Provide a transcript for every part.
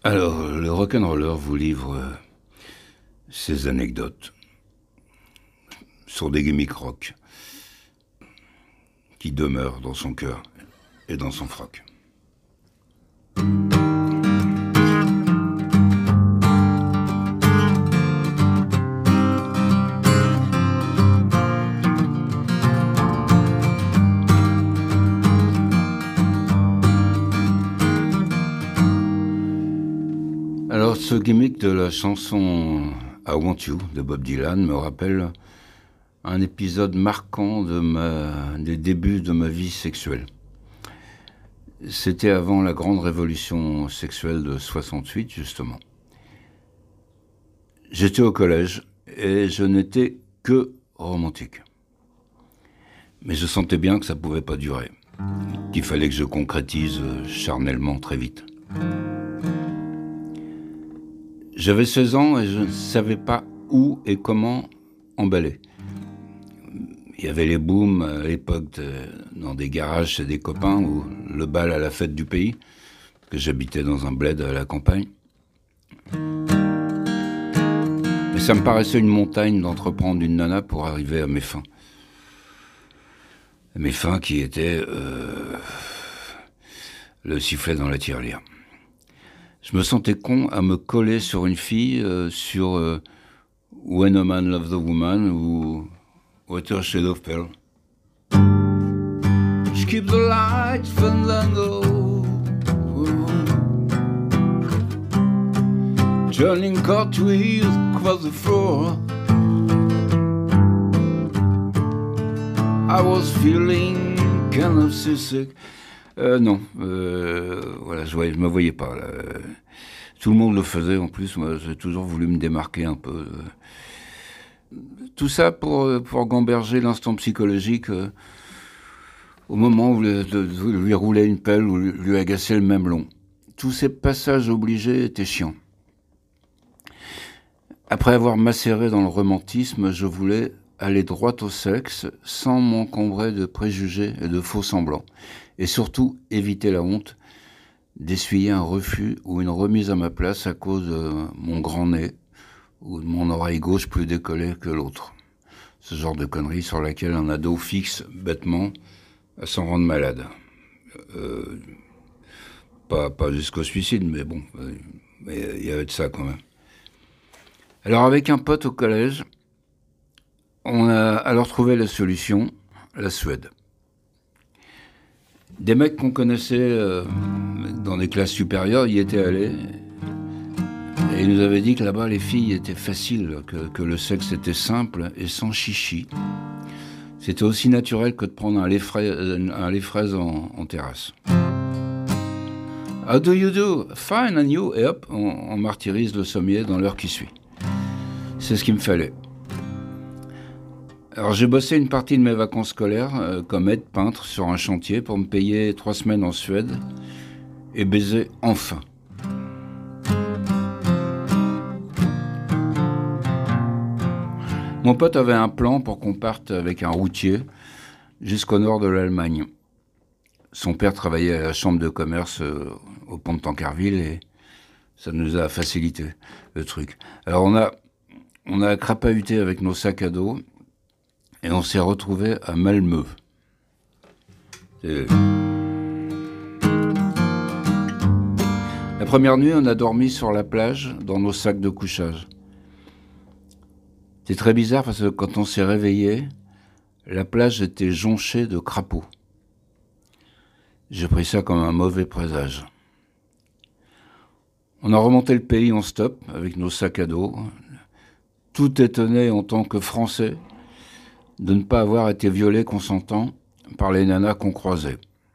Alors, le rock'n'roller vous livre ses anecdotes sur des gimmicks rock qui demeurent dans son cœur et dans son froc. Alors, ce gimmick de la chanson I Want You de Bob Dylan me rappelle un épisode marquant des débuts de ma vie sexuelle. C'était avant la grande révolution sexuelle de 68, justement. J'étais au collège et je n'étais que romantique. Mais je sentais bien que ça ne pouvait pas durer, qu'il fallait que je concrétise charnellement très vite. J'avais 16 ans et je ne savais pas où et comment emballer. Il y avait les booms à l'époque dans des garages chez des copains ou le bal à la fête du pays, que j'habitais dans un bled à la campagne. Mais ça me paraissait une montagne d'entreprendre une nana pour arriver à mes fins. Mes fins qui étaient le sifflet dans la tirelire. Je me sentais con à me coller sur une fille sur When a Man Loves a Woman ou Water Shade of Pearl. She keep the lights fandango, turning cartwheels across the floor. I was feeling kind of seasick. Non, voilà, je me voyais pas. Là. Tout le monde le faisait en plus. Moi, j'ai toujours voulu me démarquer un peu. Tout ça pour gamberger l'instant psychologique au moment où lui rouler une pelle ou lui agacer le mamelon. Tous ces passages obligés étaient chiants. Après avoir macéré dans le romantisme, je voulais aller droit au sexe sans m'encombrer de préjugés et de faux semblants. Et surtout, éviter la honte d'essuyer un refus ou une remise à ma place à cause de mon grand nez ou de mon oreille gauche plus décollée que l'autre. Ce genre de conneries sur laquelle un ado fixe bêtement à s'en rendre malade. Pas jusqu'au suicide, mais bon, il y avait de ça quand même. Alors avec un pote au collège, on a alors trouvé la solution, la Suède. Des mecs qu'on connaissait dans des classes supérieures y étaient allés et ils nous avaient dit que là-bas les filles étaient faciles, que le sexe était simple et sans chichi. C'était aussi naturel que de prendre un lait fraise en terrasse. How do you do? Fine, and you? Et hop, on martyrise le sommier dans l'heure qui suit. C'est ce qu'il me fallait. Alors j'ai bossé une partie de mes vacances scolaires comme aide-peintre sur un chantier pour me payer 3 semaines en Suède et baiser enfin. Mon pote avait un plan pour qu'on parte avec un routier jusqu'au nord de l'Allemagne. Son père travaillait à la chambre de commerce au pont de Tancarville et ça nous a facilité le truc. Alors on a crapahuté avec nos sacs à dos et on s'est retrouvés à Malmö. La première nuit, on a dormi sur la plage dans nos sacs de couchage. C'est très bizarre parce que quand on s'est réveillé, la plage était jonchée de crapauds. J'ai pris ça comme un mauvais présage. On a remonté le pays en stop avec nos sacs à dos, tout étonné en tant que Français de ne pas avoir été violé consentant par les nanas qu'on croisait.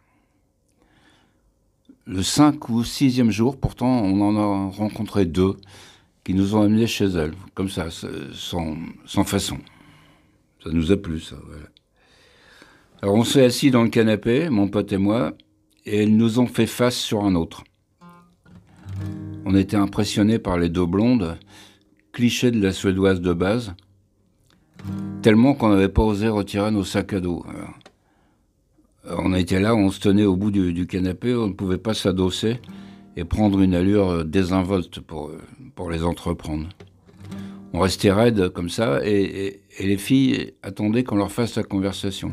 Le 5 ou 6e jour, pourtant, on en a rencontré 2 qui nous ont amenés chez elles, comme ça, sans façon. Ça nous a plu, ça, voilà. Alors on s'est assis dans le canapé, mon pote et moi, et elles nous ont fait face sur un autre. On était impressionnés par les 2 blondes, clichés de la suédoise de base, tellement qu'on n'avait pas osé retirer nos sacs à dos. On était là, on se tenait au bout du canapé, on ne pouvait pas s'adosser et prendre une allure désinvolte pour les entreprendre. On restait raide comme ça, et les filles attendaient qu'on leur fasse la conversation.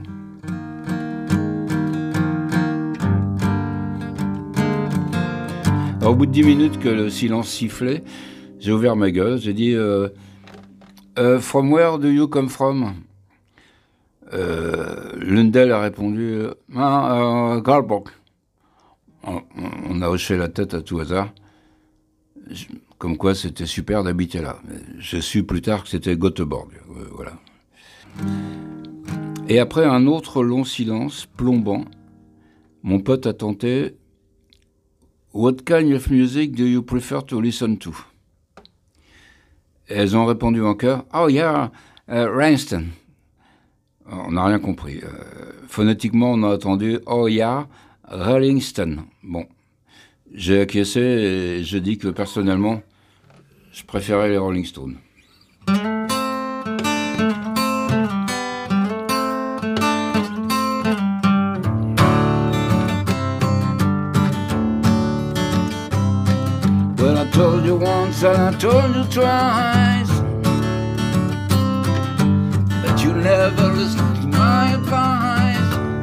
Alors, au bout de 10 minutes que le silence sifflait, j'ai ouvert ma gueule, j'ai dit From where do you come from? L'une d'elles a répondu Karlsborg. On a hoché la tête à tout hasard, comme quoi c'était super d'habiter là. J'ai su plus tard que c'était Göteborg, voilà. Et après un autre long silence plombant, mon pote a tenté What kind of music do you prefer to listen to? Et elles ont répondu en chœur Oh yeah, Rammstein. On n'a rien compris. Phonétiquement, on a entendu Oh yeah, Rolling Stone. Bon, j'ai acquiescé et je dis que personnellement, je préférais les Rolling Stones. Well, I told you once and I told you twice that you never listen to my advice.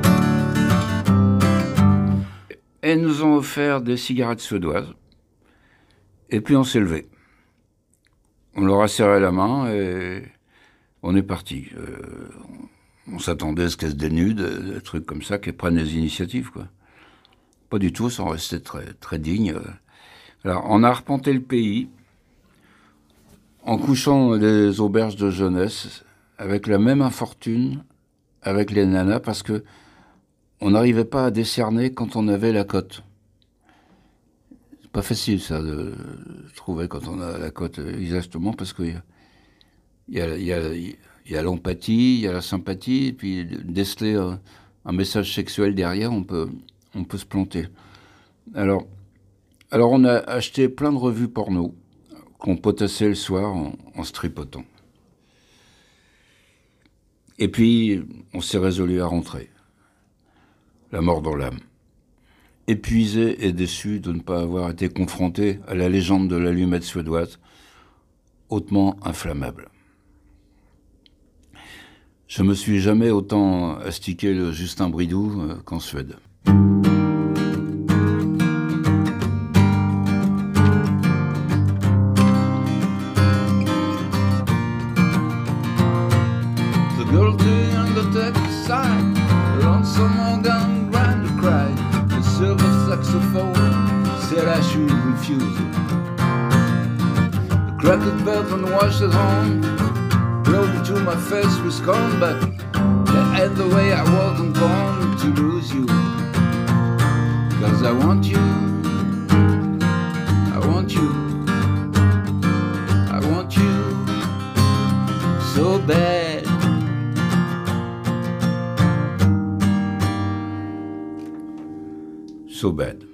Et nous ont offert des cigarettes suédoises. Et puis on s'est levé. On leur a serré la main et on est parti. On s'attendait à ce qu'elles se dénudent, des trucs comme ça, qu'elles prennent des initiatives, quoi. Pas du tout, sans rester très, très dignes. Alors, on a arpenté le pays en couchant des auberges de jeunesse avec la même infortune avec les nanas parce que on n'arrivait pas à décerner quand on avait la cote. C'est pas facile ça de trouver quand on a la cote exactement parce qu'il y a l'empathie, il y a la sympathie et puis déceler un message sexuel derrière, on peut se planter. Alors on a acheté plein de revues porno qu'on potassait le soir en se tripotant. Et puis, on s'est résolu à rentrer. La mort dans l'âme. Épuisé et déçu de ne pas avoir été confronté à la légende de l'allumette suédoise, hautement inflammable. Je me suis jamais autant astiqué le Justin Bridou qu'en Suède. I should refuse it. The cracked belt and washed at home, blown into my face with scorn, but and the way I wasn't born to lose you. Cause I want you, I want you, I want you so bad. So bad.